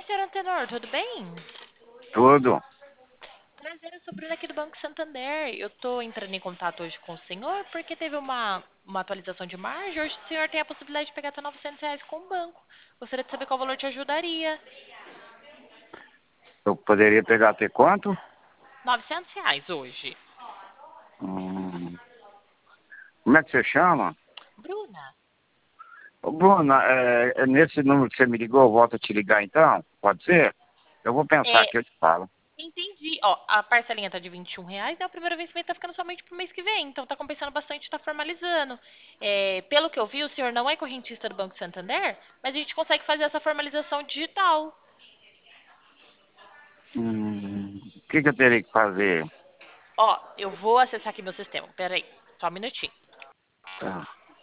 senhor Antenor, tudo bem? Tudo. Prazer, eu sou Bruna aqui do Banco Santander. Eu tô entrando em contato hoje com o senhor porque teve uma atualização de margem. Hoje o senhor tem a possibilidade de pegar até R$ 900 com o banco. Gostaria de saber qual valor te ajudaria. Eu poderia pegar até quanto? R$ 900 hoje. Hum, Como é que você chama? Bruna, Ô, Bruna, é nesse número que você me ligou, eu volto a te ligar então? Pode ser? Eu vou pensar é, aqui, eu te falo. entendi. Ó, a parcelinha tá de R$ 21 e o primeiro vencimento tá ficando somente pro mês que vem. Então tá compensando bastante, tá formalizando. Pelo que eu vi, o senhor não é correntista do Banco Santander, mas a gente consegue fazer essa formalização digital. O que eu teria que fazer? Ó, eu vou acessar aqui meu sistema. Pera aí, só um minutinho. Tá,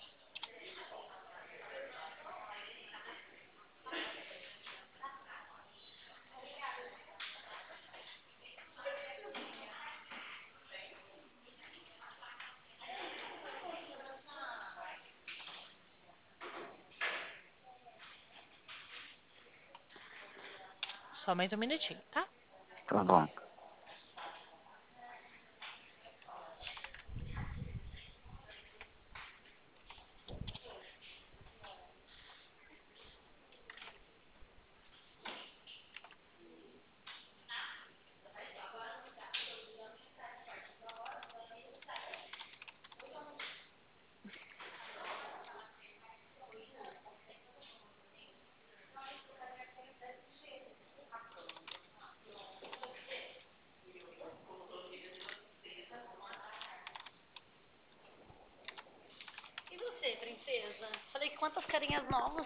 Só mais um minutinho, tá? tá bom. E você, princesa? Falei, quantas carinhas novas.